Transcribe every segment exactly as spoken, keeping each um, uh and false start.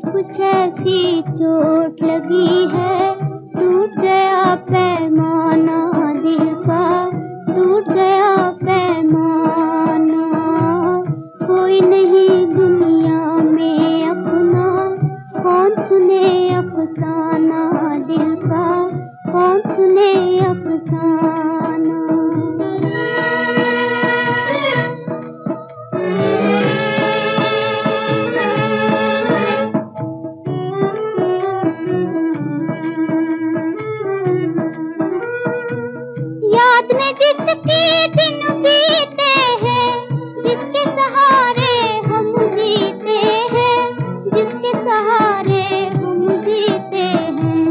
कुछ ऐसी चोट लगी है, टूट गया पैमाना दिल का, टूट गया पैमाना। कोई नहीं दुनिया में अपना, कौन सुने अफसाना दिल का, कौन सुने अफसाना। याद में जिसके दिन बीते हैं, जिसके सहारे हम जीते हैं, जिसके सहारे हम जीते हैं।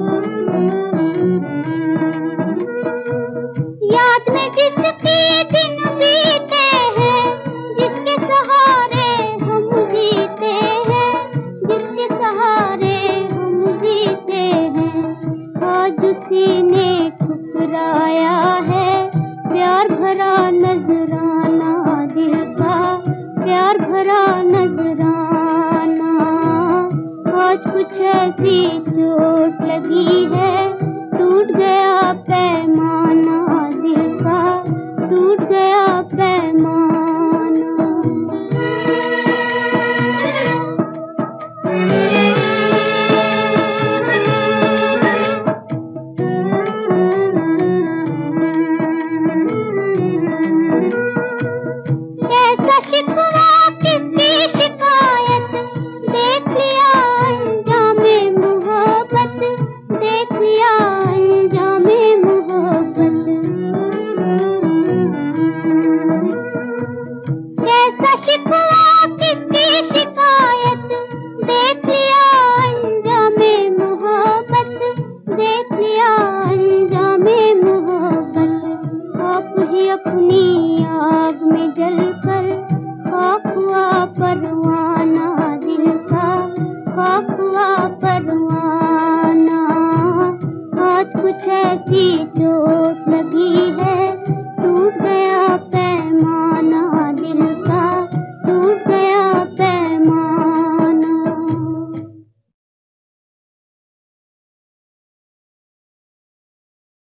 याद में जिसके दिन बीते हैं, जिसके सहारे हम जीते हैं, जिसके सहारे हम जीते हैं। आज उसी ने ठुकराया है प्यार भरा नजराना दिल का, प्यार भरा नजराना। आज कुछ ऐसी चोट लगी है, टूट गया पैमाना दिल का, टूट गया पैमाना। कैसा शिकवा किसकी शिकायत, देख लिया अंजामे मोहब्बत, देख लिया अंजामे मोहब्बत। कैसा शिकवा किसकी शिकायत, देख लिया अंजामे मोहब्बत, देख लिया अंजामे मोहब्बत। आप ही अपनी आग में जलकर खाक हुआ परवाना दिल का, खाक हुआ परवाना। आज कुछ ऐसी चोट